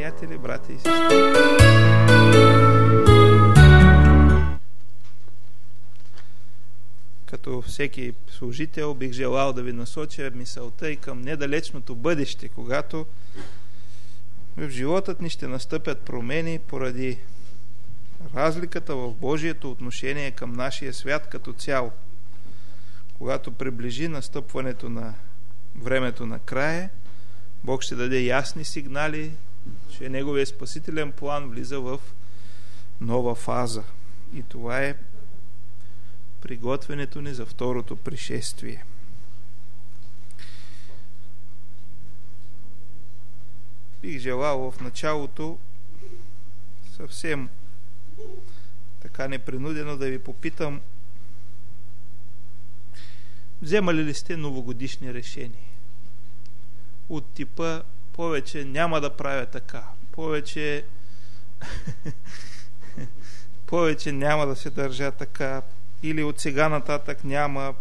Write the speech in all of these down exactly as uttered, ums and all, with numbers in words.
приятели, брати и сестри. Като всеки служител бих желал да ви насоча мисълта и към недалечното бъдеще, когато в животът ни ще настъпят промени поради разликата в Божието отношение към нашия свят като цяло. Когато приближи настъпването на времето на края, Бог ще даде ясни сигнали, че Неговия спасителен план влиза в нова фаза. И това е приготвянето ни за второто пришествие. Бих желал в началото съвсем така непринудено да ви попитам: вземали ли сте новогодишни решения? От типа: повече няма да правя така, повече повече няма да се държа така, или от сега нататък няма.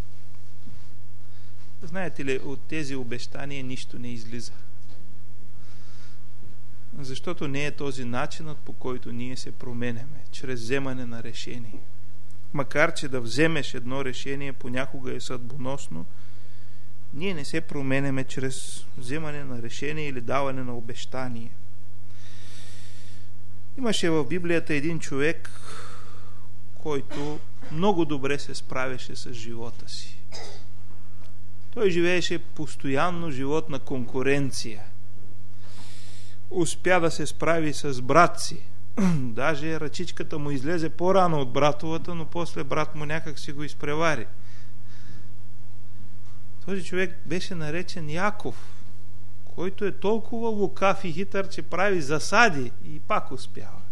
Знаете ли, от тези обещания нищо не излиза. Защото не е този начинът, по който ние се променяме, чрез вземане на решение. Макар че да вземеш едно решение понякога е съдбоносно, ние не се променяме чрез вземане на решение или даване на обещание. Имаше в Библията един човек, който много добре се справяше с живота си. Той живееше постоянно живот на конкуренция. Успя да се справи с брат си. Даже ръчичката му излезе по-рано от братовата, но после брат му някак си го изпревари. Този човек беше наречен Яков, който е толкова лукав и хитър, че прави засади и пак успява.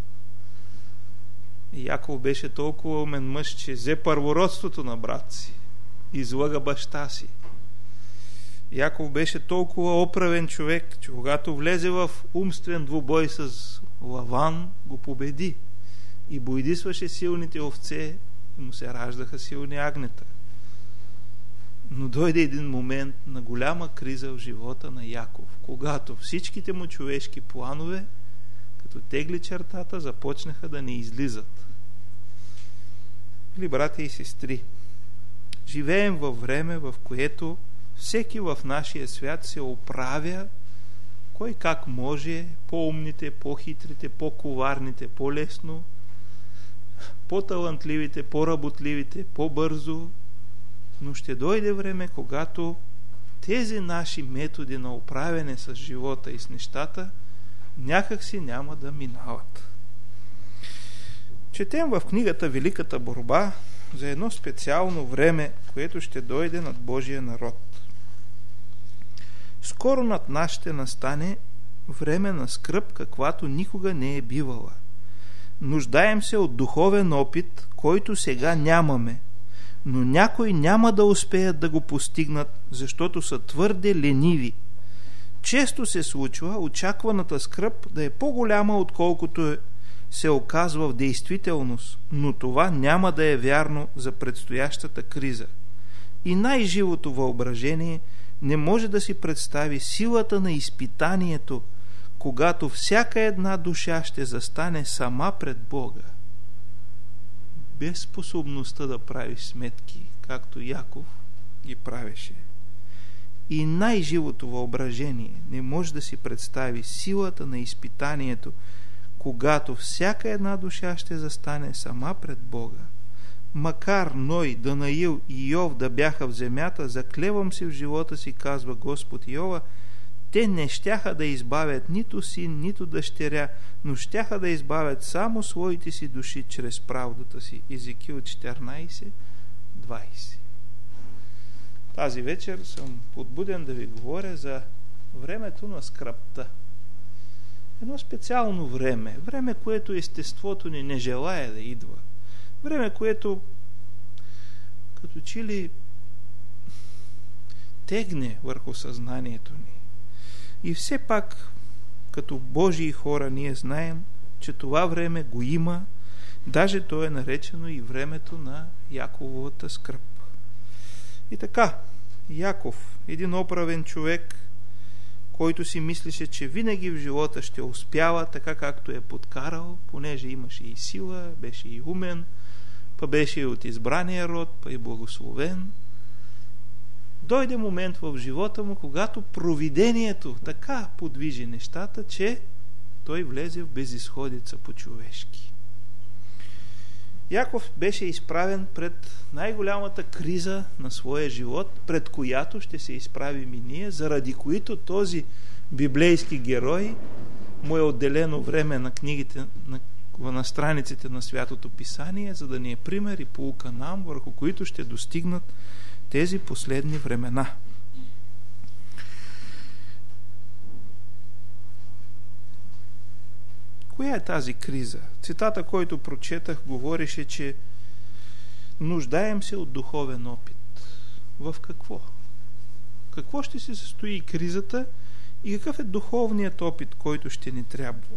И Яков беше толкова умен мъж, че взе първородството на брат си, излъга баща си. Яков беше толкова оправен човек, че когато влезе в умствен двубой с Лаван, го победи и бойдисваше силните овце и му се раждаха силни агнета. Но дойде един момент на голяма криза в живота на Яков, когато всичките му човешки планове, като тегли чертата, започнаха да не излизат. Или, братя и сестри, живеем във време, в което всеки в нашия свят се оправя кой как може, по-умните, по-хитрите, по-коварните, по-лесно, по-талантливите, по-работливите, по-бързо. Но ще дойде време, когато тези наши методи на управяне с живота и с нещата някак си няма да минават. Четем в книгата Великата борба за едно специално време, което ще дойде над Божия народ. Скоро над нас ще настане време на скръб, каквато никога не е бивала. Нуждаем се от духовен опит, който сега нямаме, но някои няма да успеят да го постигнат, защото са твърде лениви. Често се случва очакваната скръб да е по-голяма, отколкото се оказва в действителност, но това няма да е вярно за предстоящата криза. И най-живото въображение не може да си представи силата на изпитанието, когато всяка една душа ще застане сама пред Бога, без способността да прави сметки, както Яков ги правеше. И най-живото въображение не може да си представи силата на изпитанието, когато всяка една душа ще застане сама пред Бога. Макар Ной, Данаил и Йов да бяха в земята, заклевам си в живота си, казва Господ Йова, те не щяха да избавят нито син, нито дъщеря, но щяха да избавят само своите си души чрез правдата си. Езекил четиринайсет двайсет. Тази вечер съм подбуден да ви говоря за времето на скръбта. Едно специално време, време, което естеството ни не желая да идва. Време, което като че ли тегне върху съзнанието ни. И все пак, като Божии хора, ние знаем, че това време го има, даже то е наречено и времето на Якововата скръб. И така, Яков, един оправен човек, който си мислеше, че винаги в живота ще успява, така както е подкарал, понеже имаше и сила, беше и умен, па беше и от избрания род, па и благословен. Дойде момент в живота му, когато провидението така подвижи нещата, че той влезе в безизходица по-човешки. Яков беше изправен пред най-голямата криза на своя живот, пред която ще се изправим и ние, заради които този библейски герой му е отделено време на книгите, на, на страниците на Святото Писание, за да ни е пример и поука нам, върху които ще достигнат тези последни времена. Коя е тази криза? Цитата, който прочетах, говореше, че нуждаем се от духовен опит. В какво? Какво ще се състои кризата и какъв е духовният опит, който ще ни трябва?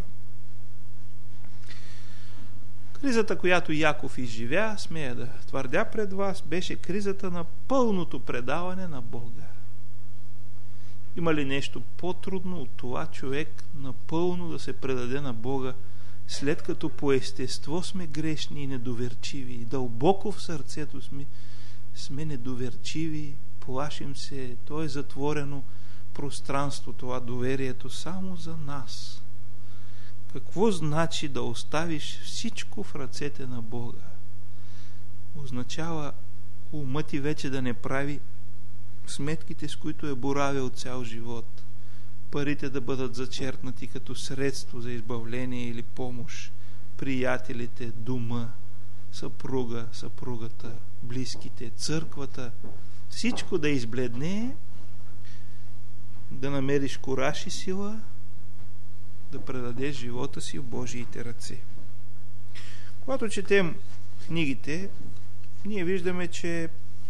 Кризата, която Яков изживя, смея да твърдя пред вас, беше кризата на пълното предаване на Бога. Има ли нещо по-трудно от това човек напълно да се предаде на Бога, след като по естество сме грешни и недоверчиви, и дълбоко в сърцето сме, сме недоверчиви, плашим се, то е затворено пространство, това доверието само за нас. Какво значи да оставиш всичко в ръцете на Бога? Означава умът ти вече да не прави сметките, с които е боравил цял живот. Парите да бъдат зачеркнати като средство за избавление или помощ. Приятелите, дома, съпруга, съпругата, близките, църквата. Всичко да избледне, да намериш кураж и сила, да предадеш живота си в Божиите ръце. Когато четем книгите, ние виждаме, че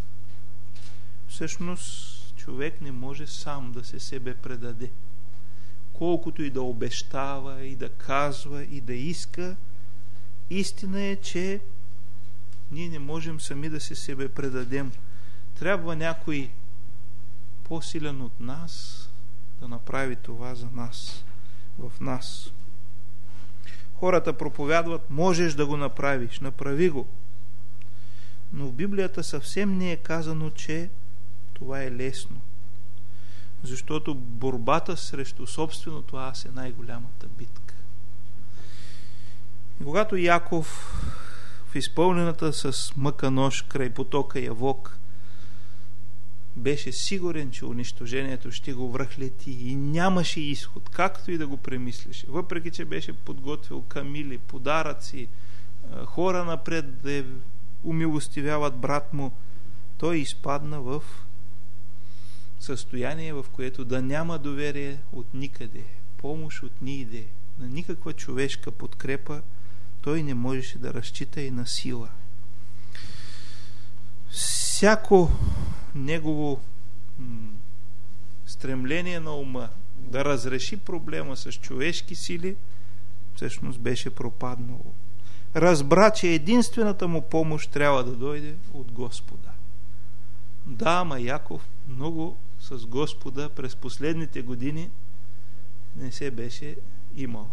всъщност човек не може сам да се себе предаде. Колкото и да обещава, и да казва, и да иска, истина е, че ние не можем сами да се себе предадем. Трябва някой по-силен от нас да направи това за нас, в нас. Хората проповядват, можеш да го направиш, направи го. Но в Библията съвсем не е казано, че това е лесно. Защото борбата срещу собственото аз е най-голямата битка. И когато Яков в изпълнената с мъка нож край потока Явок беше сигурен, че унищожението ще го връхлети и нямаше изход, както и да го премислеше. Въпреки че беше подготвил камили, подаръци, хора напред да умилостивяват брат му, той изпадна в състояние, в което да няма доверие от никъде, помощ от никъде, на никаква човешка подкрепа, той не можеше да разчита и на сила. Всяко негово м- стремление на ума да разреши проблема с човешки сили, всъщност беше пропаднало. Разбра, че единствената му помощ трябва да дойде от Господа. Да, ама Яков много с Господа през последните години не се беше имал.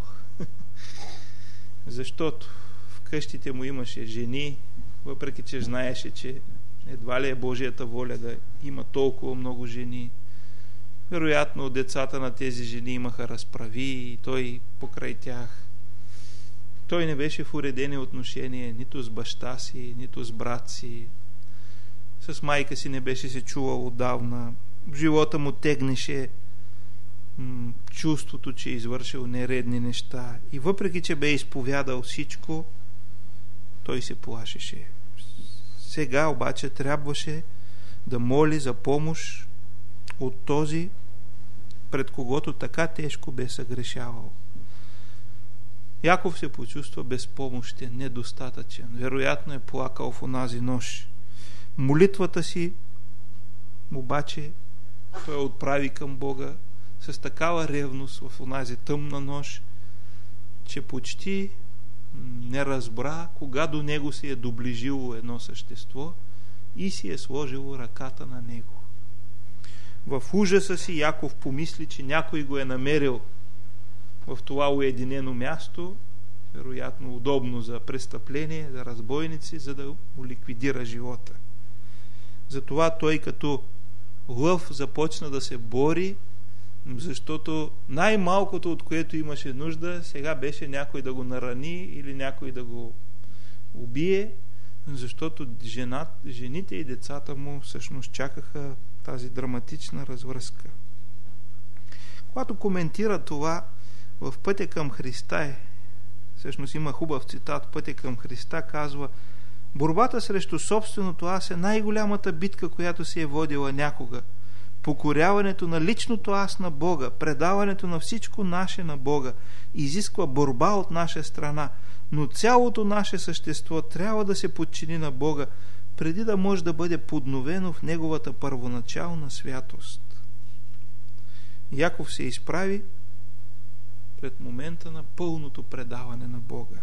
Защото в къщите му имаше жени, въпреки че знаеше, че едва ли е Божията воля да има толкова много жени. Вероятно децата на тези жени имаха разправи и той покрай тях. Той не беше в уредени отношения нито с баща си, нито с брат си. С майка си не беше се чувал отдавна. В живота му тегнеше м- чувството, че е извършил нередни неща. И въпреки, че бе изповядал всичко, той се плашеше. Сега обаче трябваше да моли за помощ от този, пред когото така тежко бе съгрешавал. Яков се почувства безпомощен, недостатъчен. Вероятно е плакал в онази нощ. Молитвата си обаче той отправи към Бога с такава ревност в онази тъмна нощ, че почти не разбра кога до него се е доближило едно същество и си е сложило ръката на него. В ужаса си Яков помисли, че някой го е намерил в това уединено място, вероятно удобно за престъпление, за разбойници, за да му ликвидира живота. Затова той като лъв започна да се бори, защото най-малкото, от което имаше нужда, сега беше някой да го нарани или някой да го убие, защото женат, жените и децата му всъщност чакаха тази драматична развръзка. Когато коментира това в Пътя към Христа, е, всъщност има хубав цитат, Пътя към Христа казва: борбата срещу собственото аз е най-голямата битка, която се е водила някога. Покоряването на личното аз на Бога, предаването на всичко наше на Бога, изисква борба от наша страна, но цялото наше същество трябва да се подчини на Бога, преди да може да бъде подновено в Неговата първоначална святост. Яков се изправи пред момента на пълното предаване на Бога.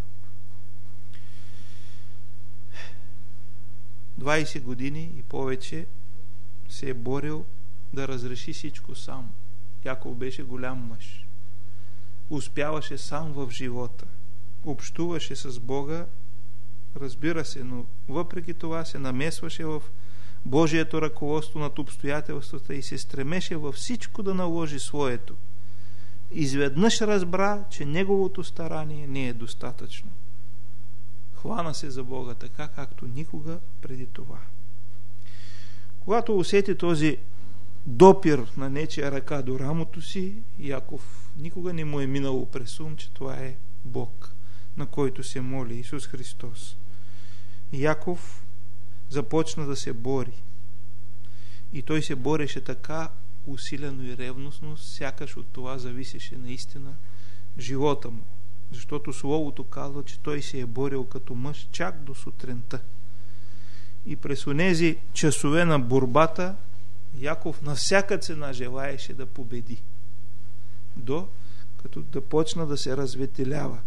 двайсет години и повече се е борил да разреши всичко сам. Яков беше голям мъж. Успяваше сам в живота. Общуваше с Бога, разбира се, но въпреки това се намесваше в Божието ръководство над обстоятелствата и се стремеше във всичко да наложи своето. Изведнъж разбра, че неговото старание не е достатъчно. Хвана се за Бога така, както никога преди това. Когато усети този допир на нечия ръка до рамото си, Яков никога не му е минало през ум, че това е Бог, на който се моли Исус Христос. Яков започна да се бори. И той се бореше така усилено и ревностно, сякаш от това зависеше наистина живота му. Защото Словото казва, че той се е борил като мъж чак до сутринта. И през онези часове на борбата Яков на всяка цена желаеше да победи. До като да почна да се разветелява.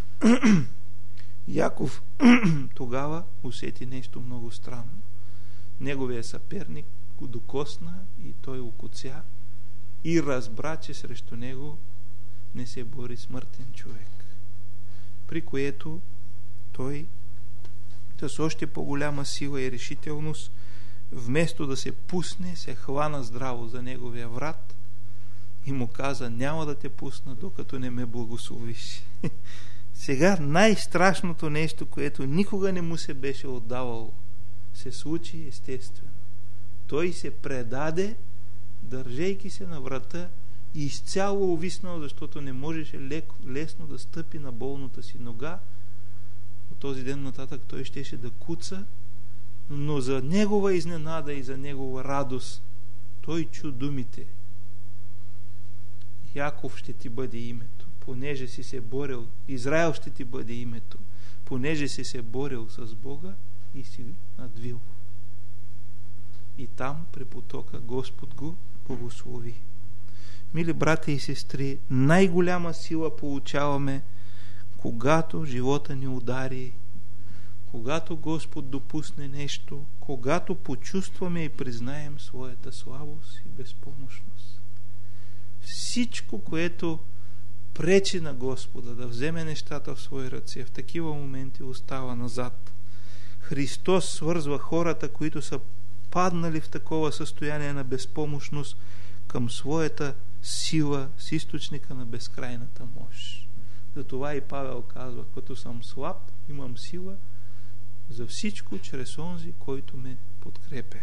Яков тогава усети нещо много странно. Неговия съперник го докосна и той окоця и разбра, че срещу него не се бори смъртен човек. При което той с още по-голяма сила и решителност, вместо да се пусне, се хвана здраво за неговия врат и му каза: няма да те пусна, докато не ме благословиш. Сега най-страшното нещо, което никога не му се беше отдавало, се случи естествено. Той се предаде, държейки се на врата и изцяло увиснал, защото не можеше леко, лесно да стъпи на болната си нога. От този ден нататък той щеше да куца, но за негова изненада и за негова радост той чу думите: Яков ще ти бъде името, понеже си се борил, Израел ще ти бъде името, понеже си се борил с Бога и си надвил. И там при потока Господ го благослови. Мили брати и сестри, най-голяма сила получаваме, когато живота ни удари, когато Господ допусне нещо, когато почувстваме и признаем своята слабост и безпомощност. Всичко, което пречи на Господа да вземе нещата в свои ръце, в такива моменти остава назад. Христос свързва хората, които са паднали в такова състояние на безпомощност, към своята сила с източника на безкрайната мощ. Затова и Павел казва: като съм слаб, имам сила за всичко чрез онзи, който ме подкрепя.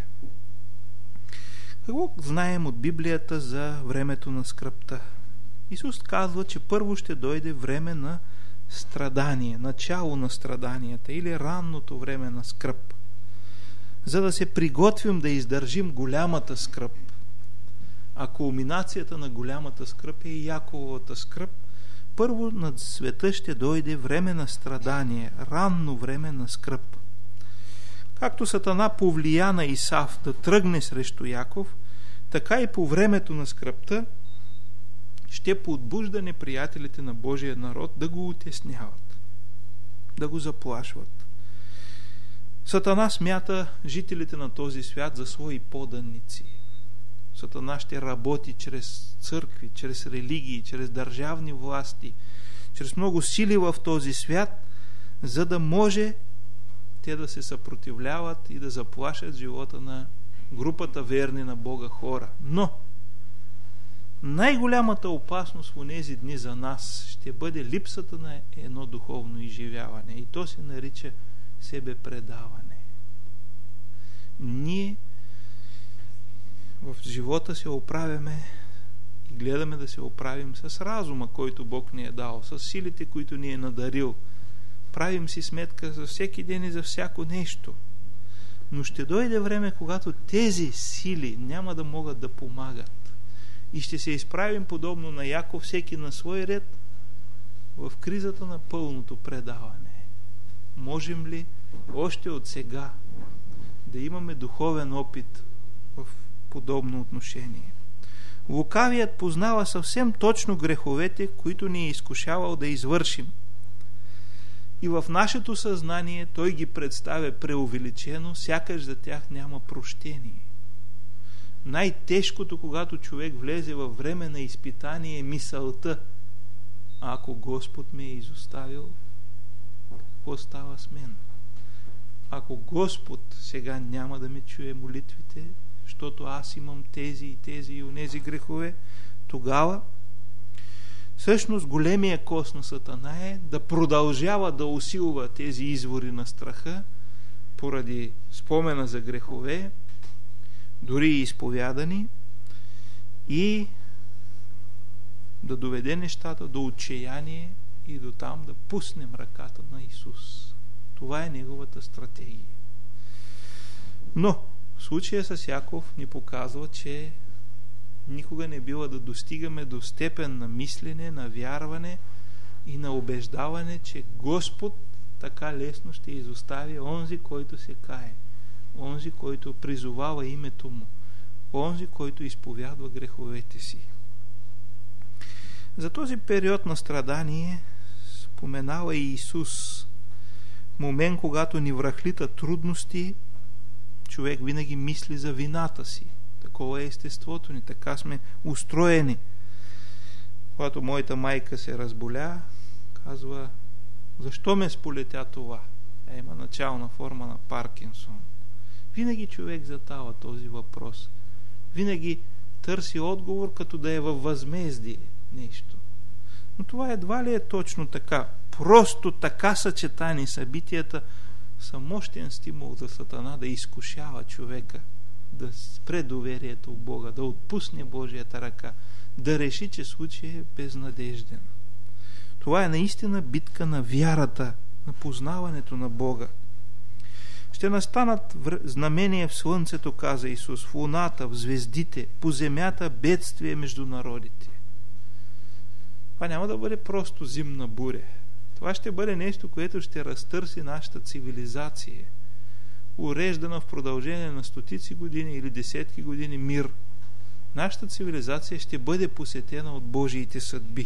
Какво знаем от Библията за времето на скръбта? Исус казва, че първо ще дойде време на страдание, начало на страданията или ранното време на скръб, за да се приготвим да издържим голямата скръб. А кулминацията на голямата скръб е и Якововата скръб. Първо над света ще дойде време на страдание, ранно време на скръб. Както Сатана повлия на Исав да тръгне срещу Яков, така и по времето на скръбта ще подбужда неприятелите на Божия народ да го утесняват, да го заплашват. Сатана смята жителите на този свят за свои поданици. Сатана ще работи чрез църкви, чрез религии, чрез държавни власти, чрез много сили в този свят, за да може те да се съпротивляват и да заплашат живота на групата верни на Бога хора. Но най-голямата опасност в онези дни за нас ще бъде липсата на едно духовно изживяване. И то се нарича себепредаване. Ние в живота се оправяме и гледаме да се оправим с разума, който Бог ни е дал, с силите, които ни е надарил. Правим си сметка за всеки ден и за всяко нещо. Но ще дойде време, когато тези сили няма да могат да помагат. И ще се изправим подобно на Яков, всеки на свой ред, в кризата на пълното предаване. Можем ли още от сега да имаме духовен опит в подобно отношение? Лукавият познава съвсем точно греховете, които ни е изкушавал да извършим. И в нашето съзнание той ги представя преувеличено, сякаш за тях няма прощение. Най-тежкото, когато човек влезе във време на изпитание, е мисълта: ако Господ ме е изоставил, какво става с мен? Ако Господ сега няма да ме чуе молитвите, защото аз имам тези и тези и онези грехове, тогава всъщност големия кост на Сатана е да продължава да усилва тези извори на страха поради спомена за грехове, дори и изповядани, и да доведе нещата до отчаяние и до там да пуснем ръката на Исус. Това е неговата стратегия. Но в случая с Яков ни показва, че никога не бива да достигаме до степен на мислене, на вярване и на убеждаване, че Господ така лесно ще изостави онзи, който се кае, онзи, който призовава името му, онзи, който изповядва греховете си. За този период на страдание споменава и Исус. В момент, когато ни връхлитат трудности, човек винаги мисли за вината си. Такова е естеството ни, така сме устроени. Когато моята майка се разболя, казва: защо ме сполетя това? Е, има начална форма на Паркинсон. Винаги човек задава този въпрос. Винаги търси отговор, като да е във възмездие нещо. Но това едва ли е точно така. Просто така съчетани събитията са мощен стимул за Сатана да изкушава човека, да спре доверието в Бога, да отпусне Божията ръка, да реши, че случай е безнадежден. Това е наистина битка на вярата, на познаването на Бога. Ще настанат знамения в слънцето, каза Исус, в луната, в звездите, по земята бедствие между народите. Това няма да бъде просто зимна буря. Това ще бъде нещо, което ще разтърси нашата цивилизация, уреждана в продължение на стотици години или десетки години мир. Нашата цивилизация ще бъде посетена от Божиите съдби.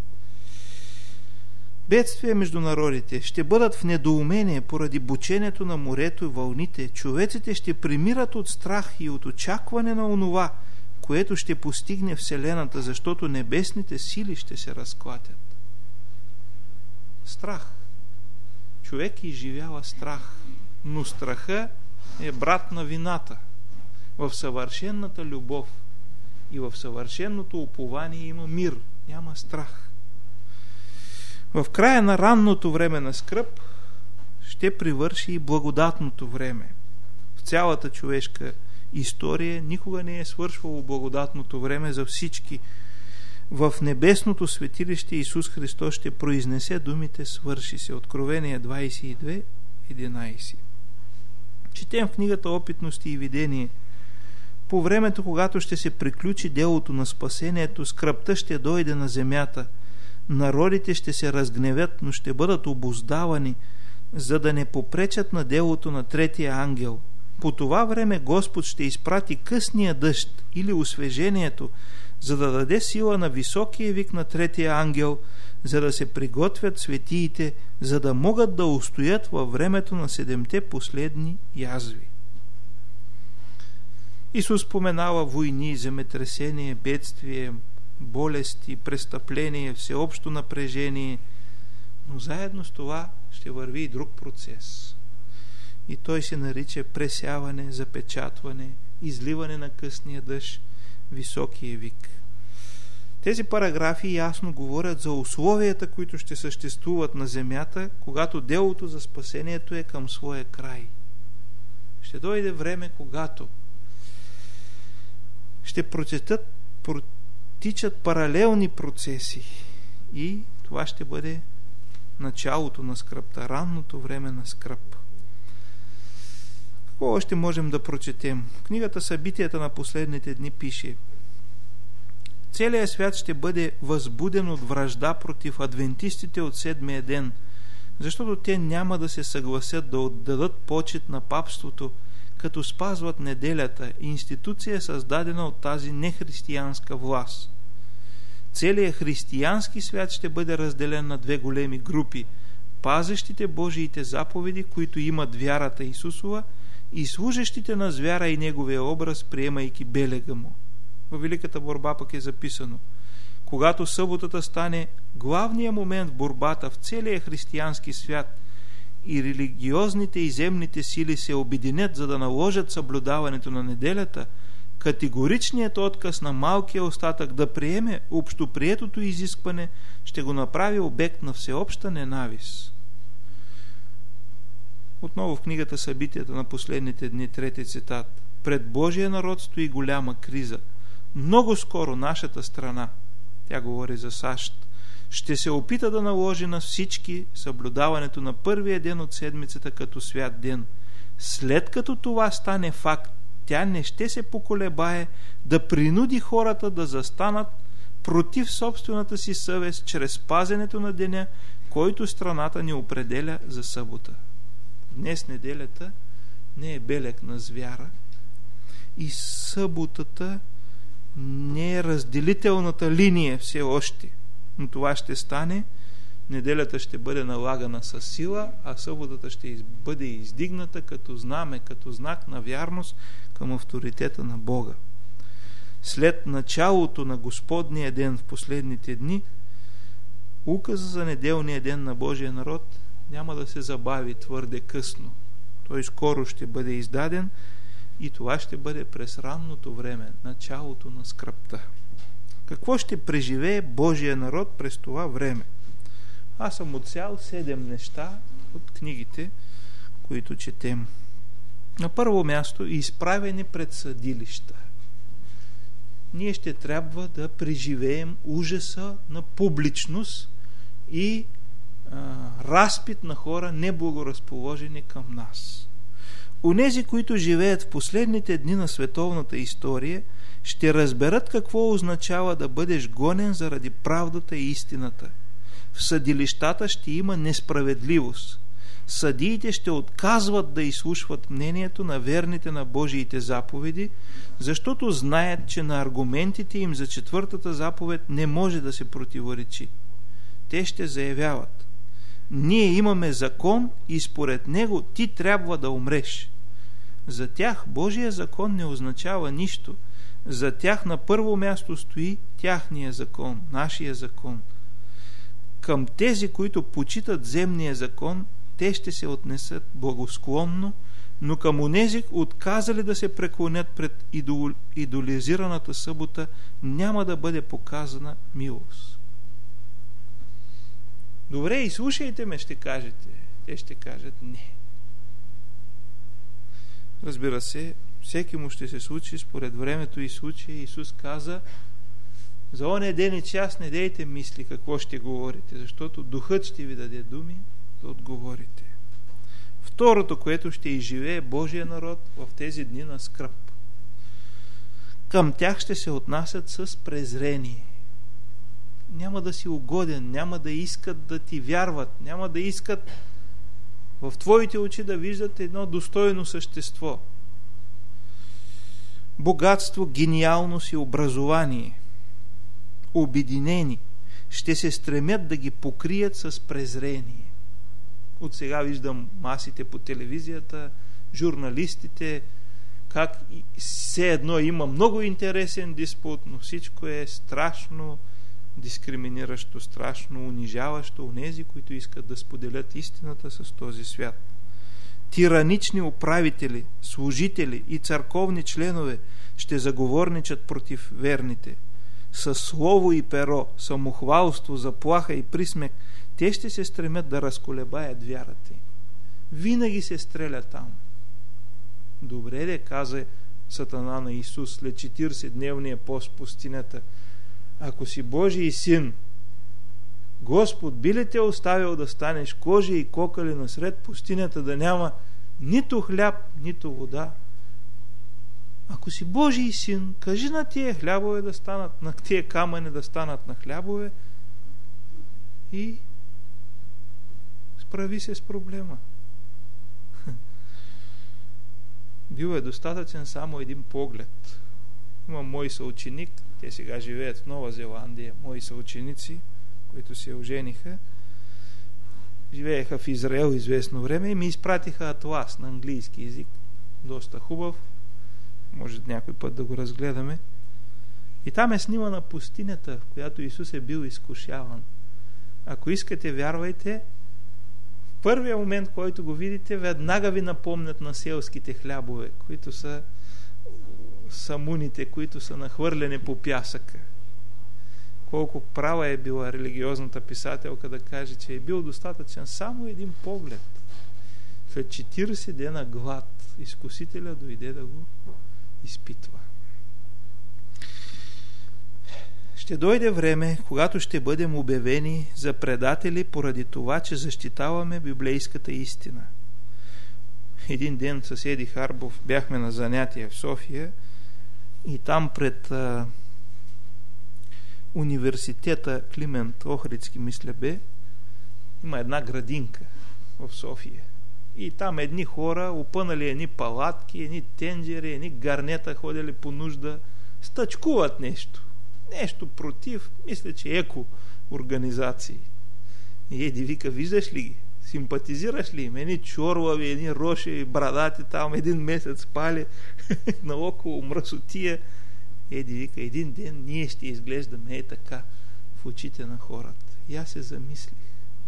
Бедствия между народите ще бъдат в недоумение поради бученето на морето и вълните. Човеците ще примират от страх и от очакване на онова, което ще постигне Вселената, защото небесните сили ще се разклатят. Страх. Човек изживява страх, но страха е брат на вината. В съвършенната любов и в съвършеното упование има мир, няма страх. В края на ранното време на скръб ще привърши и благодатното време. В цялата човешка история никога не е свършвало благодатното време за всички. В небесното светилище Исус Христос ще произнесе думите "свърши се". Откровение двадесет и две единадесет. Четем в книгата "Опитности и видение": по времето, когато ще се приключи делото на спасението, скръбта ще дойде на земята. Народите ще се разгневят, но ще бъдат обуздавани, за да не попречат на делото на третия ангел. По това време Господ ще изпрати късния дъжд или освежението, за да даде сила на високия вик на третия ангел, за да се приготвят светиите, за да могат да устоят във времето на седемте последни язви. Исус споменава войни, земетресение, бедствие, болести, престъпление, всеобщо напрежение, но заедно с това ще върви и друг процес. И той се нарича пресяване, запечатване, изливане на късния дъжд, високия вик. Тези параграфи ясно говорят за условията, които ще съществуват на земята, когато делото за спасението е към своя край. Ще дойде време, когато ще протичат, протичат паралелни процеси и това ще бъде началото на скръпта, ранното време на скръп. Какво още можем да прочетем? В книгата Събитията на последните дни пише: целият свят ще бъде възбуден от вражда против адвентистите от седмия ден, защото те няма да се съгласят да отдадат почит на папството, като спазват неделята, институция създадена от тази нехристиянска власт. Целият християнски свят ще бъде разделен на две големи групи: пазещите Божиите заповеди, които имат вярата Исусова, и служещите на звяра и неговия образ, приемайки белега му. Във Великата борба пък е записано: когато съботата стане главният момент в борбата в целия християнски свят и религиозните и земните сили се обединят, за да наложат съблюдаването на неделята, категоричният отказ на малкия остатък да приеме общоприетото изискване ще го направи обект на всеобща ненавист. Отново в книгата Събитията на последните дни, трети цитат: пред Божия народ стои голяма криза. Много скоро нашата страна, тя говори за САЩ, ще се опита да наложи на всички съблюдаването на първия ден от седмицата като свят ден. След като това стане факт, тя не ще се поколебае да принуди хората да застанат против собствената си съвест чрез пазенето на деня, който страната ни определя за събота. Днес неделята не е белег на звяра и съботата не е разделителната линия все още, но това ще стане. Неделята ще бъде налагана със сила, а съботата ще бъде издигната като знаме, като знак на вярност към авторитета на Бога. След началото на Господния ден в последните дни, указа за неделния ден на Божия народ няма да се забави твърде късно. Той скоро ще бъде издаден и това ще бъде през ранното време, началото на скръпта. Какво ще преживее Божия народ през това време? Аз съм отсял седем неща от книгите, които четем. На първо място, изправени пред съдилища. Ние ще трябва да преживеем ужаса на публичност и а, разпит на хора неблагоразположени към нас. Онези, които живеят в последните дни на световната история, ще разберат какво означава да бъдеш гонен заради правдата и истината. В съдилищата ще има несправедливост. Съдиите ще отказват да изслушват мнението на верните на Божиите заповеди, защото знаят, че на аргументите им за четвъртата заповед не може да се противоречи. Те ще заявяват: ние имаме закон и според него ти трябва да умреш. За тях Божия закон не означава нищо. За тях на първо място стои тяхния закон, нашия закон. Към тези, които почитат земния закон, те ще се отнесат благосклонно, но към онези, отказали да се преклонят пред идол, идолизираната събота, няма да бъде показана милост. Добре, и слушайте ме, ще кажете. Те ще кажат не. Разбира се, всеки му ще се случи според времето и случая. Исус каза: за оня ден и час не дейте мисли какво ще говорите, защото Духът ще ви даде думи да отговорите. Второто, което ще изживее Божия народ в тези дни на скръб. Към тях ще се отнасят с презрение. Няма да си угоден, няма да искат да ти вярват, няма да искат в твоите очи да виждат едно достойно същество. Богатство, гениалност и образование, обединени, ще се стремят да ги покрият с презрение. От сега виждам масите по телевизията, журналистите, как все едно има много интересен диспут, но всичко е страшно дискриминиращо, страшно унижаващо онези, които искат да споделят истината с този свят. Тиранични управители, служители и църковни членове ще заговорничат против верните. Със слово и перо, самохвалство, заплаха и присмех, те ще се стремят да разколебаят вярата им. Винаги се стреля там. Добре де, каза Сатана на Исус след четиридесетдневния пост в пустинята: ако си Божий син, Господ би ли те оставил да станеш кожи и кокали насред пустинята, да няма нито хляб, нито вода? Ако си Божий син, кажи на тия хлябове да станат, на тия камъни да станат на хлябове и справи се с проблема. Бил е достатъчен само един поглед. Имам мой съученик, те сега живеят в Нова Зеландия, мои съученици, които се ожениха, живееха в Израел известно време и ми изпратиха атлас на английски език, доста хубав, може някой път да го разгледаме. И там е снимана пустинята, в която Исус е бил изкушаван. Ако искате, вярвайте, в първия момент, който го видите, веднага ви напомнят на селските хлябове, които са самуните, които са нахвърлени по пясъка. Колко права е била религиозната писателка да каже, че е бил достатъчен само един поглед. След четиридесет дена глад изкусителя дойде да го изпитва. Ще дойде време, когато ще бъдем обявени за предатели поради това, че защитаваме библейската истина. Един ден с Еди Харбов бяхме на занятия в София и там пред а, университета Климент Охридски, мисля бе, има една градинка в София. И там едни хора опънали едни палатки, едни тенджери, едни гарнета, ходили по нужда, стъчкуват нещо. Нещо против, мисля, че еко организации. И Еди вика: виждаш ли ги? Симпатизираш ли им? Едни чорлави, едни роши, брадати там, един месец спали наоколо мръсотия. Еди вика: един ден ние ще изглеждаме е така в очите на хората. И аз се замислих.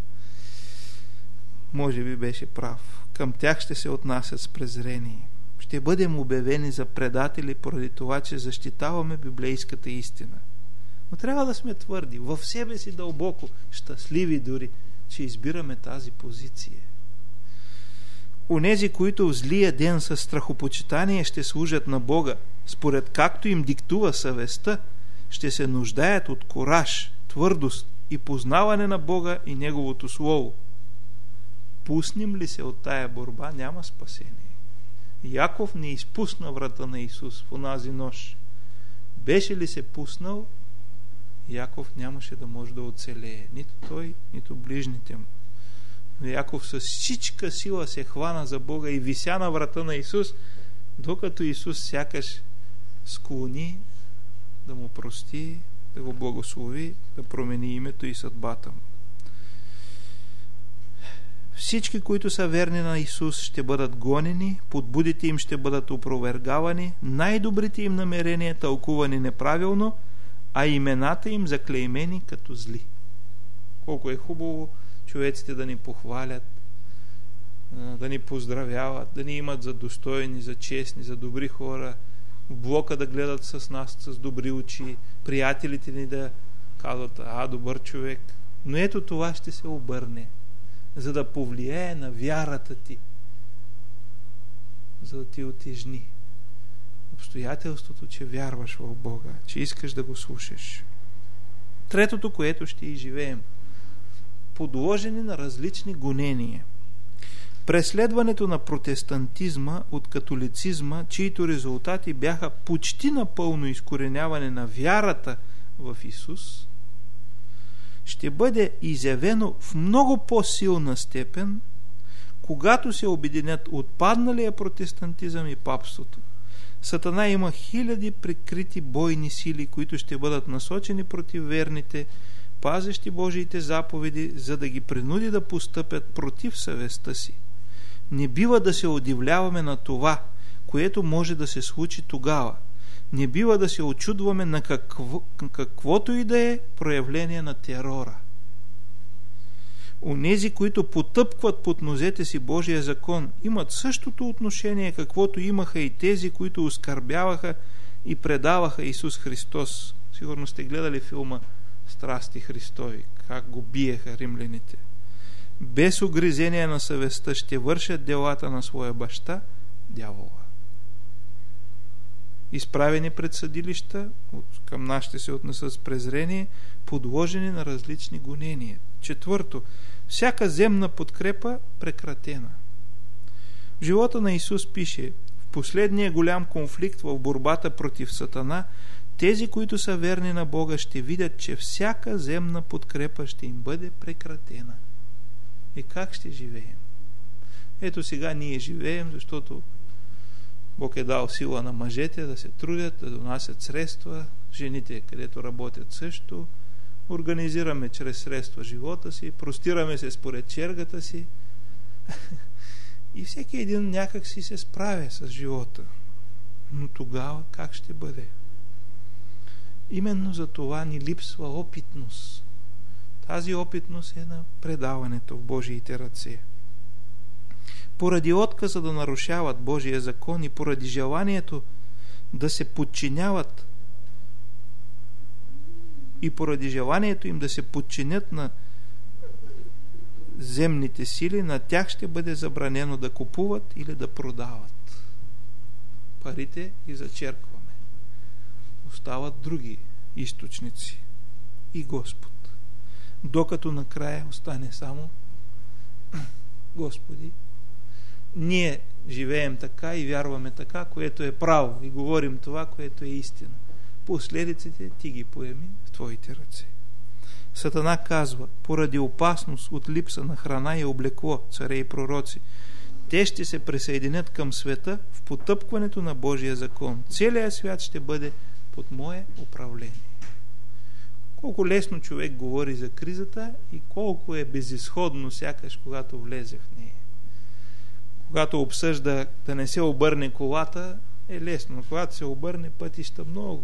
Може би беше прав. Към тях ще се отнасят с презрение. Ще бъдем обявени за предатели поради това, че защитаваме библейската истина. Но трябва да сме твърди, в себе си дълбоко, щастливи дори, че избираме тази позиция. Онези, които в злия ден със страхопочитание ще служат на Бога, според както им диктува съвестта, ще се нуждаят от кураж, твърдост и познаване на Бога и Неговото Слово. Пуснем ли се от тая борба, няма спасение. Яков не изпусна врата на Исус в онази нощ. Беше ли се пуснал, Яков нямаше да може да оцелее. Нито той, нито ближните му. Но Яков с всичка сила се хвана за Бога и вися на врата на Исус, докато Исус сякаш склони да му прости, да го благослови, да промени името и съдбата му. Всички, които са верни на Исус, ще бъдат гонени, подбудите им ще бъдат опровергавани, най-добрите им намерения тълкувани неправилно, а имената им заклеймени като зли. Колко е хубаво човеците да ни похвалят, да ни поздравяват, да ни имат за достойни, за честни, за добри хора, в блока да гледат с нас с добри очи, приятелите ни да казват: а, добър човек. Но ето това ще се обърне, за да повлияе на вярата ти, за да ти утежни обстоятелството, че вярваш в Бога, че искаш да го слушаш. Третото, което ще изживеем: подложени на различни гонения. Преследването на протестантизма от католицизма, чието резултати бяха почти напълно изкореняване на вярата в Исус, ще бъде изявено в много по-силна степен, когато се обединят отпадналия протестантизъм и папството. Сатана има хиляди прикрити бойни сили, които ще бъдат насочени против верните, пазещи Божиите заповеди, за да ги принуди да постъпят против съвестта си. Не бива да се удивляваме на това, което може да се случи тогава. Не бива да се очудваме на какво, каквото и да е проявление на терора. Онези, които потъпкват под нозете си Божия закон, имат същото отношение, каквото имаха и тези, които оскърбяваха и предаваха Исус Христос. Сигурно сте гледали филма Страсти Христови, как го биеха римляните. Без угризение на съвестта ще вършат делата на своя баща, дявола. Изправени пред съдилища, към нас ще се отнесат с презрение, подложени на различни гонения. Четвърто, всяка земна подкрепа прекратена. В живота на Исус пише: в последния голям конфликт в борбата против Сатана, тези, които са верни на Бога, ще видят, че всяка земна подкрепа ще им бъде прекратена. И как ще живеем? Ето сега ние живеем, защото Бог е дал сила на мъжете да се трудят, да донасят средства, жените, където работят също. Организираме чрез средства живота си, простираме се според чергата си и всеки един някак си се справя с живота. Но тогава как ще бъде? Именно за това ни липсва опитност. Тази опитност е на предаването в Божиите ръце. Поради отказа да нарушават Божия закон и поради желанието да се подчиняват и поради желанието им да се подчинят на земните сили, на тях ще бъде забранено да купуват или да продават. Парите ги зачеркваме. Остават други източници и Господ. Докато накрая остане само Господи. Ние живеем така и вярваме така, което е право, и говорим това, което е истина. Последиците ти ги поеми в твоите ръце. Сатана казва: поради опасност от липса на храна и облекло, царе и пророци, те ще се присъединят към света в потъпкването на Божия закон. Целият свят ще бъде под мое управление. Колко лесно човек говори за кризата и колко е безизходно сякаш, когато влезе в нея. Когато обсъжда да не се обърне колата, е лесно, но когато се обърне, пътища много.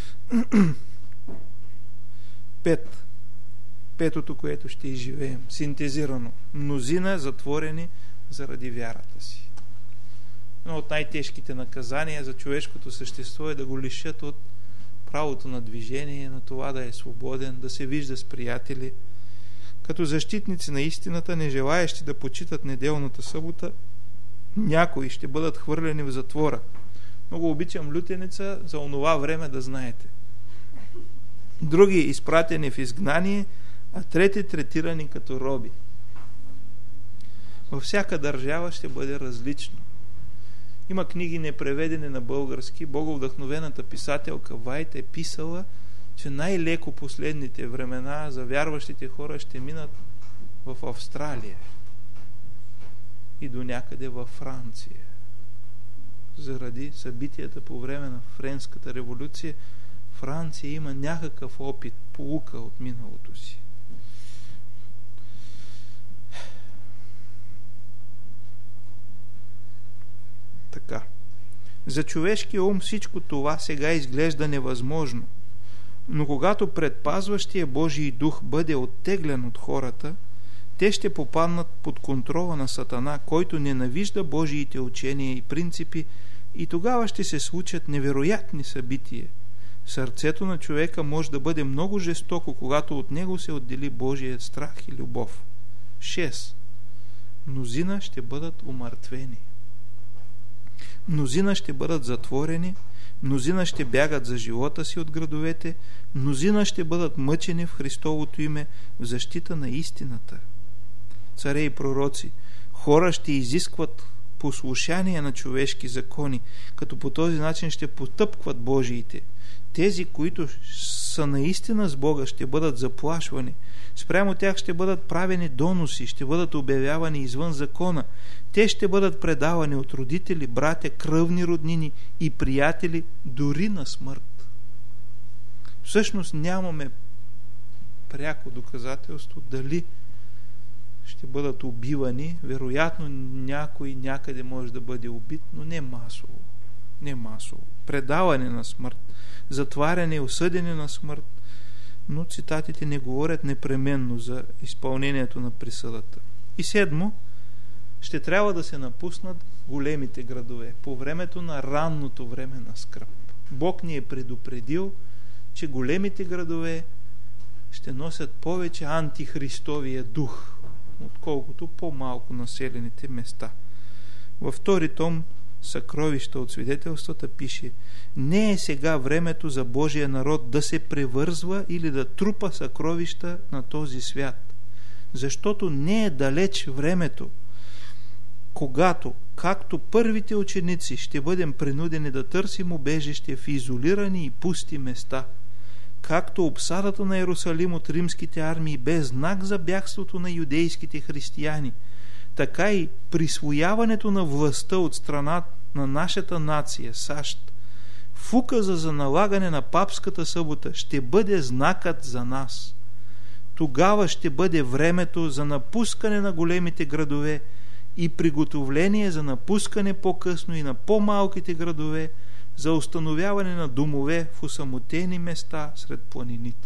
Пет. Петото, което ще изживеем. Синтезирано. Мнозина затворени заради вярата си. Едно от най-тежките наказания за човешкото същество е да го лишат от правото на движение, на това да е свободен, да се вижда с приятели. Като защитници на истината, не желаещи да почитат неделната събота, някои ще бъдат хвърлени в затвора. Много обичам лютеница за онова време, да знаете. Други изпратени в изгнание, а трети третирани като роби. Във всяка държава ще бъде различно. Има книги непреведени на български. Боговдъхновената писателка Вайт е писала, че най-леко последните времена за вярващите хора ще минат в Австралия и до някъде във Франция. Заради събитията по време на Френската революция, Франция има някакъв опит, поука от миналото си. Така. За човешкия ум всичко това сега изглежда невъзможно, но когато предпазващия Божий дух бъде оттеглен от хората, те ще попаднат под контрола на Сатана, който ненавижда Божиите учения и принципи, и тогава ще се случат невероятни събития. Сърцето на човека може да бъде много жестоко, когато от него се отдели Божият страх и любов. шест. Мнозина ще бъдат умъртвени. Мнозина ще бъдат затворени, мнозина ще бягат за живота си от градовете, мнозина ще бъдат мъчени в Христовото име в защита на истината. Царе и пророци, хора ще изискват послушание на човешки закони, като по този начин ще потъпкват Божиите. Тези, които са наистина с Бога, ще бъдат заплашвани. Спрямо тях ще бъдат правени доноси, ще бъдат обявявани извън закона. Те ще бъдат предавани от родители, братя, кръвни роднини и приятели, дори на смърт. Всъщност нямаме пряко доказателство дали ще бъдат убивани. Вероятно някой някъде може да бъде убит, но не масово. не масово, предаване на смърт, затваряне и осъдене на смърт, но цитатите не говорят непременно за изпълнението на присъдата. И седмо, ще трябва да се напуснат големите градове по времето на ранното време на скръб. Бог ни е предупредил, че големите градове ще носят повече антихристовия дух, отколкото по-малко населените места. Във втори том Съкровища от свидетелствата пише: не е сега времето за Божия народ да се превързва или да трупа съкровища на този свят, защото не е далеч времето, когато, както първите ученици, ще бъдем принудени да търсим убежище в изолирани и пусти места, както обсадата на Иерусалим от римските армии бе знак за бягството на юдейските християни, така и присвояването на властта от страна на нашата нация, САЩ, в указа за налагане на папската събота ще бъде знакът за нас. Тогава ще бъде времето за напускане на големите градове и приготовление за напускане по-късно и на по-малките градове, за установяване на домове в осамотени места сред планините.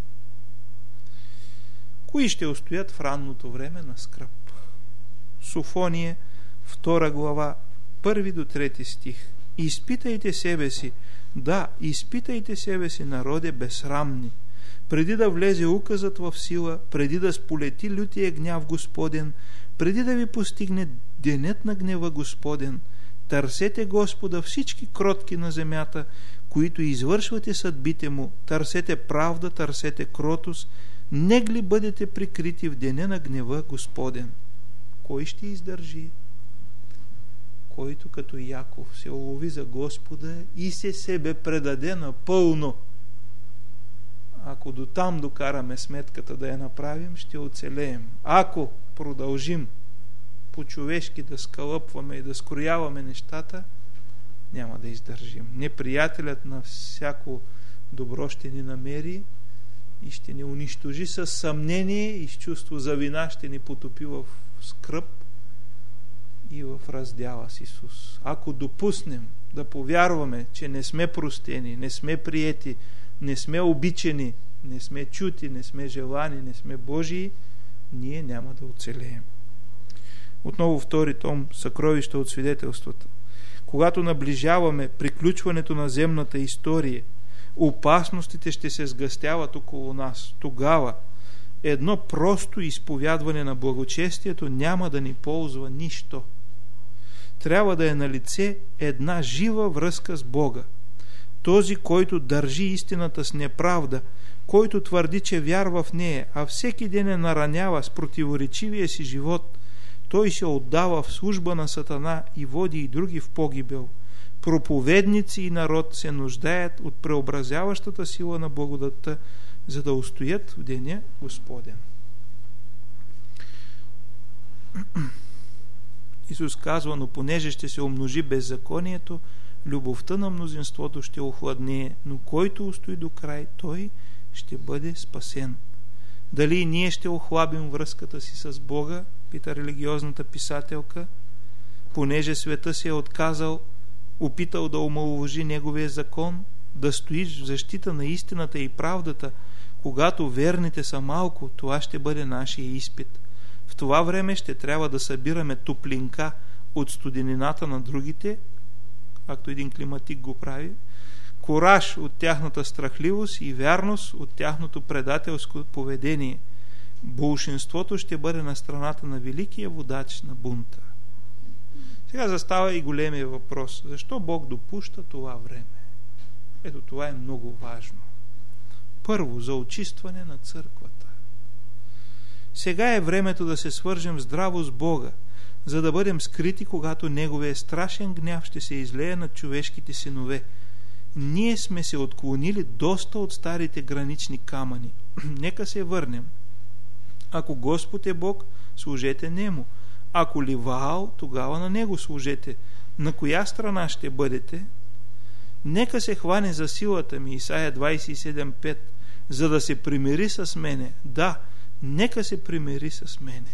Кои ще устоят в ранното време на скръб? Софония, втора глава, първи до трети стих. Изпитайте себе си, да, изпитайте себе си, народе безсрамни, преди да влезе указът в сила, преди да сполети лютия гняв Господен, преди да ви постигне денят на гнева Господен. Търсете Господа всички кротки на земята, които извършвате съдбите му, търсете правда, търсете кротост, негли бъдете прикрити в деня на гнева Господен. Кой ще издържи? Който като Яков се улови за Господа и се себе предаде напълно. Ако до там докараме сметката да я направим, ще оцелеем. Ако продължим по-човешки да скалъпваме и да скрояваме нещата, няма да издържим. Неприятелят на всяко добро ще ни намери и ще ни унищожи с съмнение и с чувство за вина, ще ни потопи в скръб и в раздяла с Исус. Ако допуснем да повярваме, че не сме простени, не сме приети, не сме обичани, не сме чути, не сме желани, не сме Божии, ние няма да оцелеем. Отново втори том Съкровища от свидетелствата. Когато наближаваме приключването на земната история, опасностите ще се сгъстяват около нас. Тогава едно просто изповядване на благочестието няма да ни ползва нищо. Трябва да е налице една жива връзка с Бога. Този, който държи истината с неправда, който твърди, че вярва в нея, а всеки ден я наранява с противоречивия си живот, той се отдава в служба на Сатана и води и други в погибел. Проповедници и народ се нуждаят от преобразяващата сила на благодатта, за да устоят в деня Господен. Исус казва: но понеже ще се умножи беззаконието, любовта на мнозинството ще охладнее, но който устои до край, той ще бъде спасен. Дали и ние ще охлабим връзката си с Бога, пита религиозната писателка, понеже света се е отказал, опитал да омаловажи неговия закон, да стоиш в защита на истината и правдата, когато верните са малко, това ще бъде нашия изпит. В това време ще трябва да събираме топлинка от студенината на другите, както един климатик го прави, кораж от тяхната страхливост и вярност от тяхното предателско поведение. Болшинството ще бъде на страната на великия водач на бунта. Сега застава и големия въпрос: защо Бог допуща това време? Ето това е много важно. Първо, за очистване на църквата. Сега е времето да се свържем здраво с Бога, за да бъдем скрити, когато Неговия страшен гняв ще се излее над човешките синове. Ние сме се отклонили доста от старите гранични камъни. Нека се върнем. Ако Господ е Бог, служете Нему. Ако ли Ваал, тогава на Него служете. На коя страна ще бъдете? Нека се хване за силата ми, Исаия двадесет и седем пет, за да се примири с мене. Да, нека се примири с мене.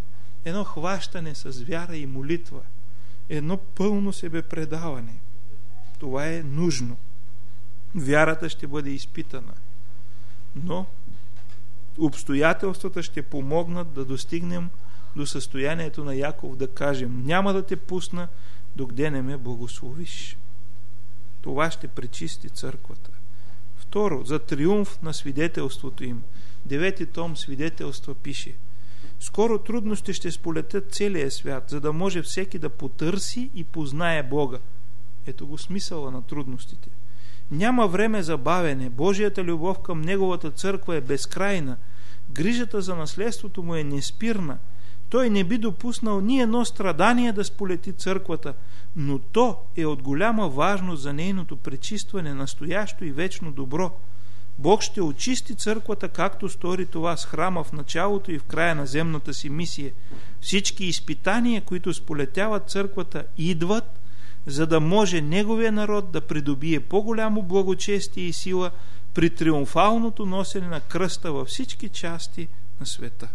Едно хващане с вяра и молитва, едно пълно себепредаване. Това е нужно. Вярата ще бъде изпитана. Но обстоятелствата ще помогнат да достигнем до състоянието на Яков, да кажем: няма да те пусна, докъде не ме благословиш. Това ще пречисти църквата. Второ, за триумф на свидетелството им. Девети том свидетелства пише: скоро трудности ще сполетят целия свят, за да може всеки да потърси и познае Бога. Ето го смисъла на трудностите. Няма време за бавене. Божията любов към Неговата църква е безкрайна. Грижата за наследството му е неспирна. Той не би допуснал ни едно страдание да сполети църквата, но то е от голяма важност за нейното пречистване, настоящо и вечно добро. Бог ще очисти църквата, както стори това с храма в началото и в края на земната си мисия. Всички изпитания, които сполетяват църквата, идват, за да може Неговия народ да придобие по-голямо благочестие и сила при триумфалното носене на кръста във всички части на света.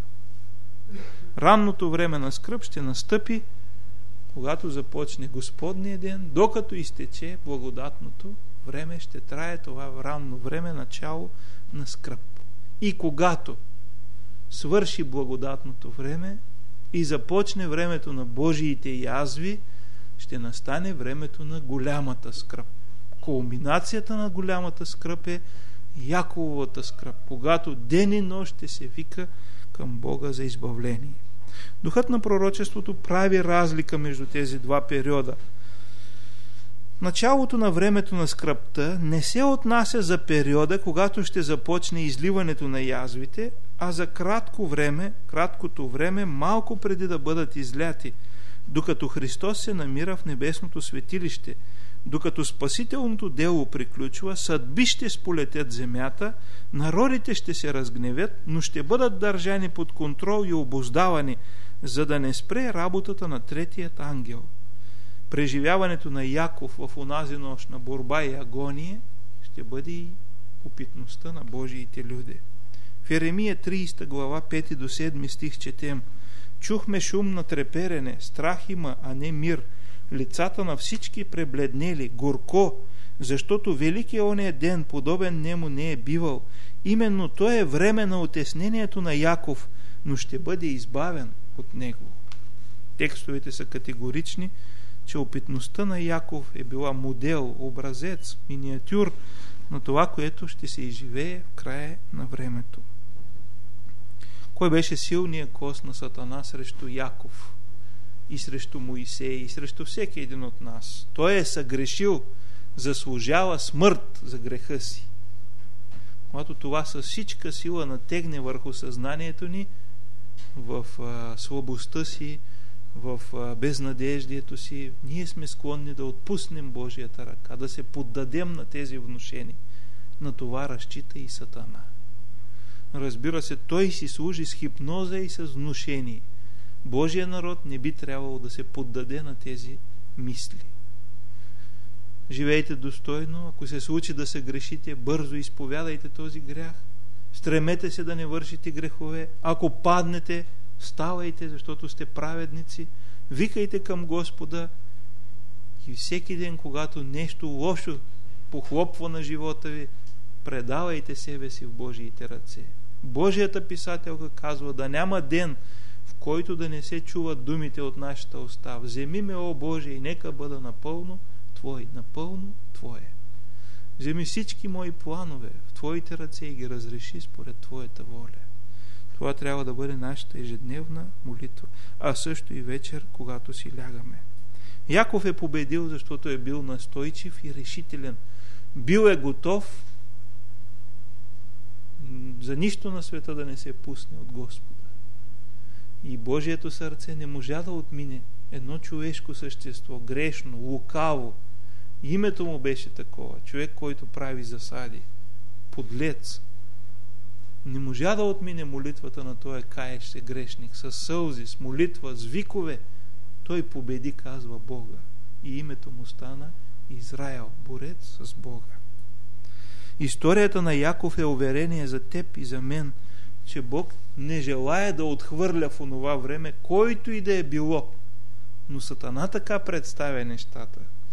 Ранното време на скръб ще настъпи, когато започне Господния ден, докато изтече благодатното време, ще трае това ранно време, начало на скръб. И когато свърши благодатното време и започне времето на Божиите язви, ще настане времето на голямата скръб. Кулминацията на голямата скръб е Якововата скръб, когато ден и нощ ще се вика към Бога за избавление. Духът на пророчеството прави разлика между тези два периода. Началото на времето на скръбта не се отнася за периода, когато ще започне изливането на язвите, а за кратко време, краткото време, малко преди да бъдат изляти, докато Христос се намира в небесното светилище, докато спасителното дело приключва, съдби ще сполетят земята, народите ще се разгневят, но ще бъдат държани под контрол и обуздавани, за да не спре работата на третият ангел. Преживяването на Яков в онази нощ на борба и агония ще бъде и опитността на Божиите люди. В Еремия тридесета глава, пети до седми стих четем: чухме шум на треперене, страх има, а не мир. Лицата на всички пребледнели, горко, защото велики е ония ден, подобен нему не е бивал. Именно то е време на отеснението на Яков, но ще бъде избавен от него. Текстовете са категорични, че опитността на Яков е била модел, образец, миниатюр на това, което ще се изживее в края на времето. Кой беше силният коз на Сатана срещу Яков и срещу Моисей и срещу всеки един от нас? Той е съгрешил, заслужава смърт за греха си. Когато това със всичка сила натегне върху съзнанието ни, в а, слабостта си, в а, безнадеждието си, ние сме склонни да отпуснем Божията ръка, да се поддадем на тези внушения. На това разчита и Сатана. Разбира се, той си служи с хипноза и с внушение. Божия народ не би трябвало да се поддаде на тези мисли. Живейте достойно, ако се случи да се грешите, бързо изповядайте този грях. Стремете се да не вършите грехове. Ако паднете, ставайте, защото сте праведници. Викайте към Господа и всеки ден, когато нещо лошо похлопва на живота ви, предавайте себе си в Божиите ръце. Божията писателка казва да няма ден, в който да не се чуват думите от нашата уста. Вземи ме, о Боже, и нека бъда напълно Твой, напълно Твое. Вземи всички мои планове в Твоите ръце и ги разреши според Твоята воля. Това трябва да бъде нашата ежедневна молитва, а също и вечер, когато си лягаме. Яков е победил, защото е бил настойчив и решителен. Бил е готов за нищо на света да не се пусне от Господа. И Божието сърце не можа да отмине едно човешко същество, грешно, лукаво. Името му беше такова, човек, който прави засади, подлец. Не можа да отмине молитвата на този каещ се грешник, с сълзи, с молитва, с викове. Той победи, казва Бога. И името му стана Израел, борец с Бога. Историята на Яков е уверение за теб и за мен, че Бог не желая да отхвърля в онова време който и да е било. Но Сатана така представя нещата.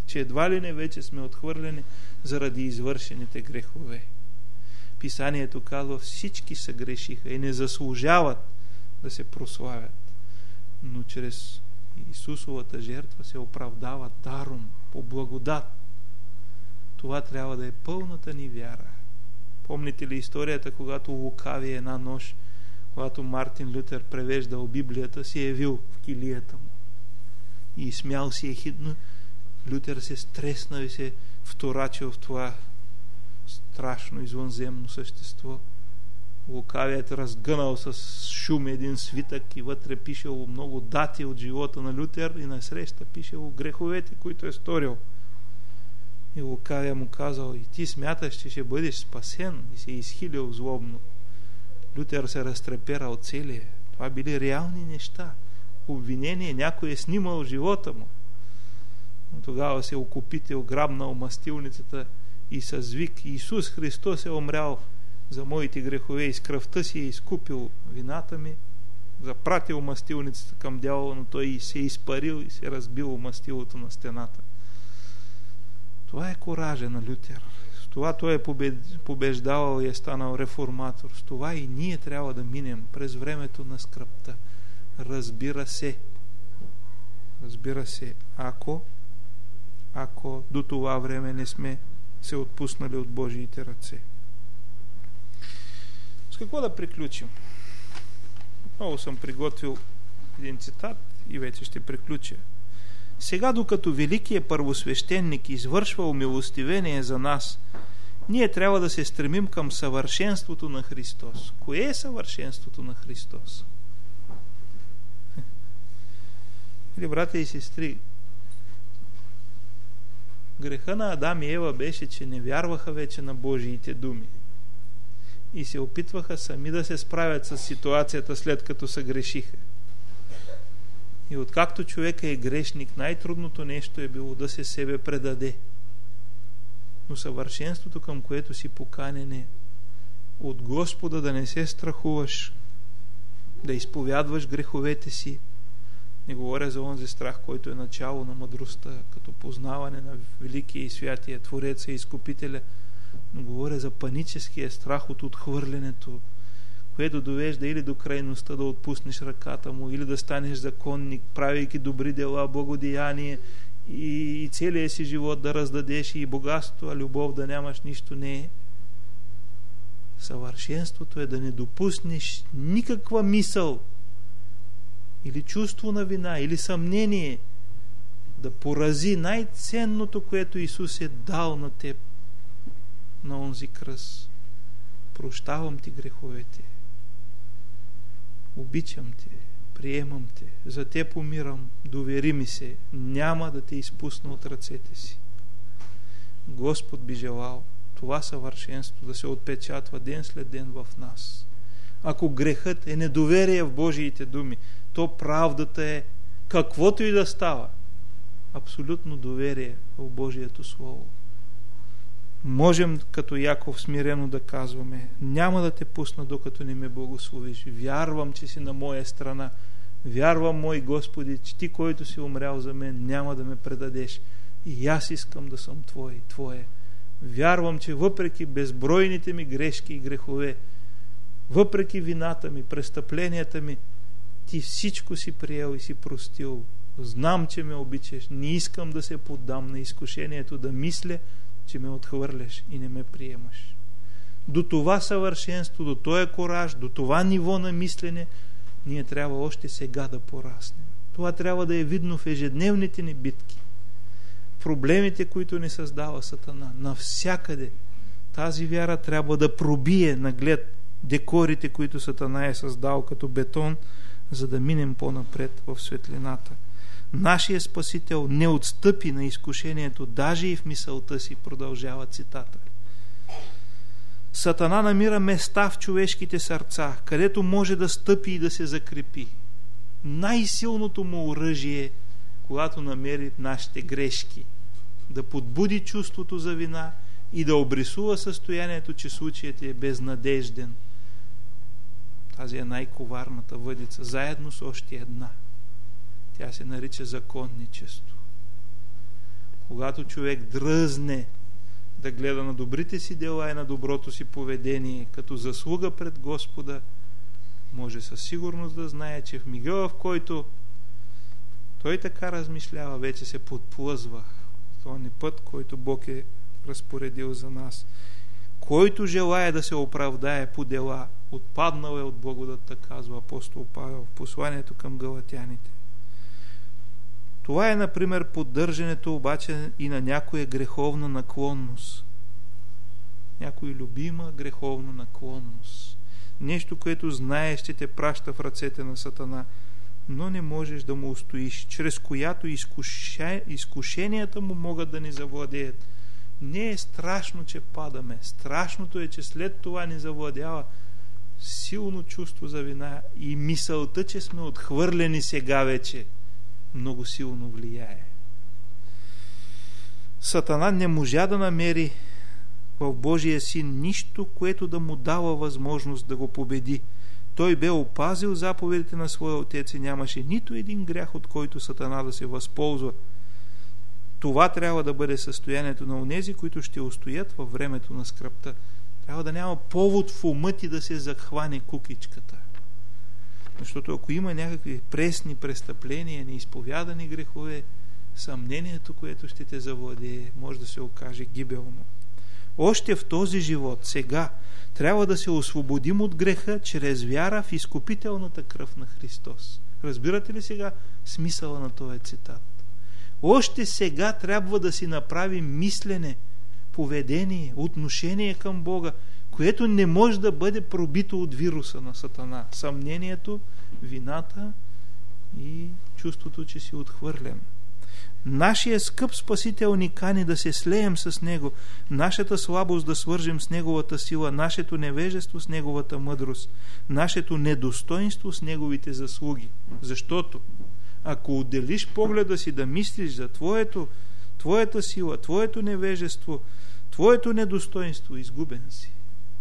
че едва ли не вече сме отхвърлени заради извършените грехове. Писанието казва, всички се грешиха и не заслужават да се прославят, но чрез Исусовата жертва се оправдават даром, по благодат. Това трябва да е пълната ни вяра. Помните ли историята, когато лукави една нощ, когато Мартин Лютер превеждал Библията, се е явил в килията му и смял си ехидно, Лютер се стреснал и се вторачил в това страшно извънземно същество. Лукавият разгънал с шум един свитък и вътре пишело много дати от живота на Лютер и насреща пишело греховете, които е сторил. И лукавия му казал, и ти смяташ, че ще бъдеш спасен, и се изхилил злобно. Лютер се разтреперал целия. Това били реални неща. Обвинение, някой е снимал живота му. Но тогава се окупител, грабнал мастилницата и с вик, Исус Христос е умрял за моите грехове и с кръвта си е изкупил вината ми, запратил мастилницата към дявола, но той се е изпарил и се разбил мастилото на стената. Това е коража на Лютер. С това той е побеждавал и е станал реформатор. С това и ние трябва да минем през времето на скръбта. Разбира се. Разбира се, ако ако до това време не сме се отпуснали от Божиите ръце. С какво да приключим? Много съм приготвил един цитат и вече ще приключа. Сега, докато великият първосвещеник извършва умилостивение за нас, ние трябва да се стремим към съвършенството на Христос. Кое е съвършенството на Христос? Или, братя и сестри, греха на Адам и Ева беше, че не вярваха вече на Божиите думи и се опитваха сами да се справят с ситуацията, след като се грешиха. И откакто човека е грешник, най-трудното нещо е било да се себе предаде. Но съвършенството, към което си поканен, е от Господа да не се страхуваш, да изповядваш греховете си. Не говоря за онзи страх, който е начало на мъдростта, като познаване на великия и святия Твореца и Изкупителя, но говоря за паническия страх от отхвърлянето, което довежда или до крайността да отпуснеш ръката му, или да станеш законник, правейки добри дела, благодеяние и, и целия си живот да раздадеш и богатство, а любов да нямаш нищо не е. Съвършенството е да не допуснеш никаква мисъл или чувство на вина, или съмнение да порази най-ценното, което Исус е дал на теб на онзи кръст. Прощавам ти греховете. Обичам те, приемам те, за теб умирам, довери ми се, няма да те изпусна от ръцете си. Господ би желал това съвършенство да се отпечатва ден след ден в нас. Ако грехът е недоверие в Божиите думи, то правдата е, каквото и да става, абсолютно доверие в Божието Слово. Можем като Яков смирено да казваме: няма да те пусна, докато не ме благословиш. Вярвам, че си на моя страна. Вярвам, мой Господи, че ти, който си умрял за мен, няма да ме предадеш. И аз искам да съм Твой, Твое. Вярвам, че въпреки безбройните ми грешки и грехове, въпреки вината ми, престъпленията ми, ти всичко си приел и си простил. Знам, че ме обичаш. Не искам да се поддам на изкушението да мисля, че ме отхвърляш и не ме приемаш. До това съвършенство, до този кораж, до това ниво на мислене, ние трябва още сега да пораснем. Това трябва да е видно в ежедневните ни битки. Проблемите, които ни създава Сатана, навсякъде тази вяра трябва да пробие наглед декорите, които Сатана е създал като бетон, за да минем по-напред в светлината. Нашият Спасител не отстъпи на изкушението, даже и в мисълта си, продължава цитата. Сатана намира места в човешките сърца, където може да стъпи и да се закрепи. Най-силното му оръжие, когато намери нашите грешки, да подбуди чувството за вина и да обрисува състоянието, че случаят е безнадежден. Тази е най-коварната въдица, заедно с още една. Тя се нарича законничество. Когато човек дръзне да гледа на добрите си дела и на доброто си поведение като заслуга пред Господа, може със сигурност да знае, че в мига, в който той така размишлява, вече се подплъзва в този път, който Бог е разпоредил за нас. Който желая да се оправдае по дела, отпаднал е от благодатта, казва апостол Павел в посланието към галатяните. Това е, например, поддържането обаче и на някоя греховна наклонност. Някоя любима греховна наклонност. Нещо, което знаеш, че те праща в ръцете на Сатана, но не можеш да му устоиш, чрез която изкуша... изкушенията му могат да ни завладеят. Не е страшно, че падаме. Страшното е, че след това ни завладява силно чувство за вина и мисълта, че сме отхвърлени сега вече, много силно влияе. Сатана не можа да намери в Божия син нищо, което да му дава възможност да го победи. Той бе опазил заповедите на своя отец и нямаше нито един грях, от който Сатана да се възползва. Това трябва да бъде състоянието на онези, които ще устоят във времето на скръбта. Трябва да няма повод в ума ти да се захване кукичката. Защото ако има някакви пресни престъпления, неизповядани грехове, съмнението, което ще те завладее, може да се окаже гибелно. Още в този живот, сега, трябва да се освободим от греха чрез вяра в изкупителната кръв на Христос. Разбирате ли сега смисъла на този цитат? Още сега трябва да си направим мислене, поведение, отношение към Бога, което не може да бъде пробито от вируса на Сатана. Съмнението, вината и чувството, че си отхвърлен. Нашия скъп Спасител ни кани да се слеем с Него, нашата слабост да свържем с Неговата сила, нашето невежество с Неговата мъдрост, нашето недостоинство с Неговите заслуги. Защото ако отделиш погледа си да мислиш за твоето, твоята сила, твоето невежество, твоето недостоинство, изгубен си.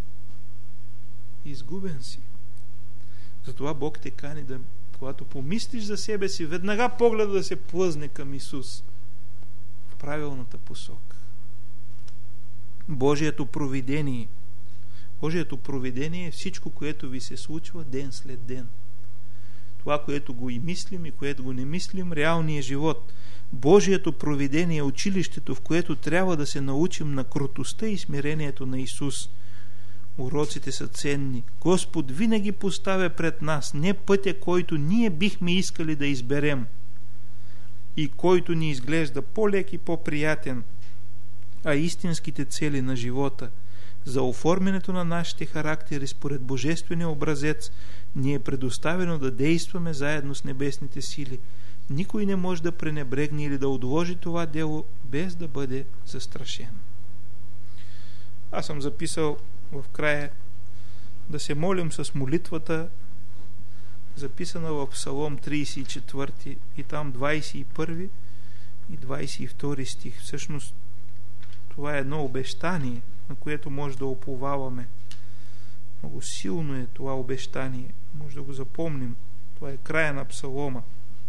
Изгубен си. Затова Бог те кани да, когато помислиш за себе си, веднага погледа да се плъзне към Исус в правилната посока. Божието провидение. Божието провидение е всичко, което ви се случва ден след ден. Това, което го и мислим и което го не мислим, реалният живот. Божието провидение е училището, в което трябва да се научим на кротостта и смирението на Исус. Уроците са ценни. Господ винаги поставя пред нас не пътя, който ние бихме искали да изберем и който ни изглежда по-лек и по-приятен, а истинските цели на живота. За оформянето на нашите характери според божествения образец ни е предоставено да действаме заедно с небесните сили. Никой не може да пренебрегне или да отложи това дело без да бъде застрашен. Аз съм записал в края да се молим с молитвата, записана в Псалом тридесет и четвърти и там двадесет и първи и двадесет и втори стих. Всъщност това е едно обещание, на което може да уповаваме. Много силно е това обещание. Може да го запомним. Това е края на Псалома.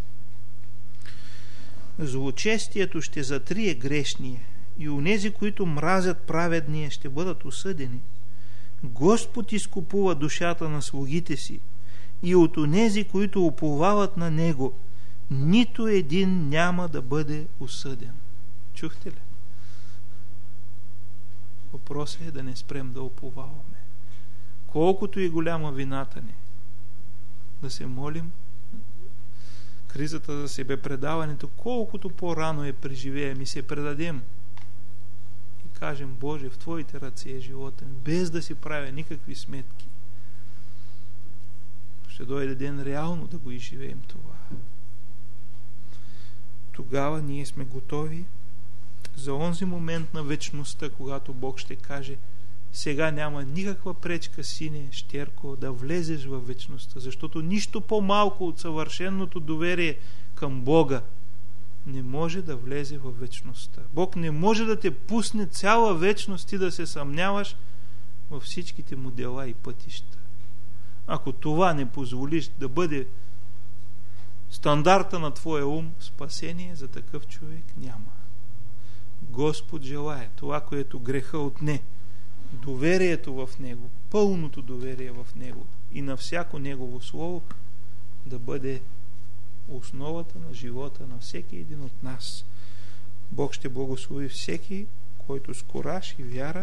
Злочестието ще затрие грешния и онези, които мразят праведния, ще бъдат осъдени. Господ изкупува душата на слугите си и от онези, които уповават на Него, нито един няма да бъде осъден. Чухте ли? Въпросът е да не спрем да уповаваме. Колкото и голяма вината ни, да се молим, кризата за себепредаването, колкото по-рано я преживеем и се предадем и кажем: Боже, в Твоите ръце е живота ми, без да си правя никакви сметки, ще дойде ден реално да го изживеем това. Тогава ние сме готови за онзи момент на вечността, когато Бог ще каже: сега няма никаква пречка, сине, щерко, да влезеш в вечността, защото нищо по-малко от съвършеното доверие към Бога не може да влезе в вечността. Бог не може да те пусне цяла вечност и да се съмняваш във всичките му дела и пътища. Ако това не позволиш да бъде стандарта на твоя ум, спасение за такъв човек няма. Господ желае, това, което греха отне, доверието в Него, пълното доверие в Него и на всяко Негово Слово да бъде основата на живота на всеки един от нас. Бог ще благослови всеки, който с кураж и вяра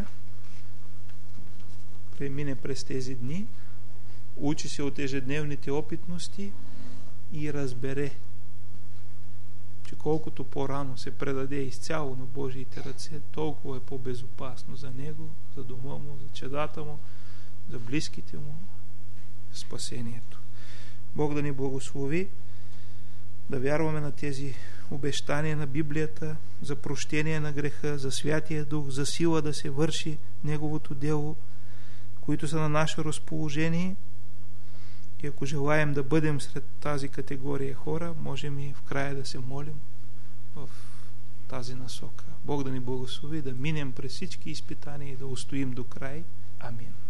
премине през тези дни, учи се от ежедневните опитности и разбере, че колкото по-рано се предаде изцяло на Божиите ръце, толкова е по-безопасно за него, за дома му, за чедата му, за близките му, спасението. Бог да ни благослови, да вярваме на тези обещания на Библията за прощение на греха, за Святия Дух, за сила да се върши Неговото дело, които са на наше разположение. И ако желаем да бъдем сред тази категория хора, можем и в края да се молим в тази насока. Бог да ни благослови, да минем през всички изпитания и да устоим до край. Амин.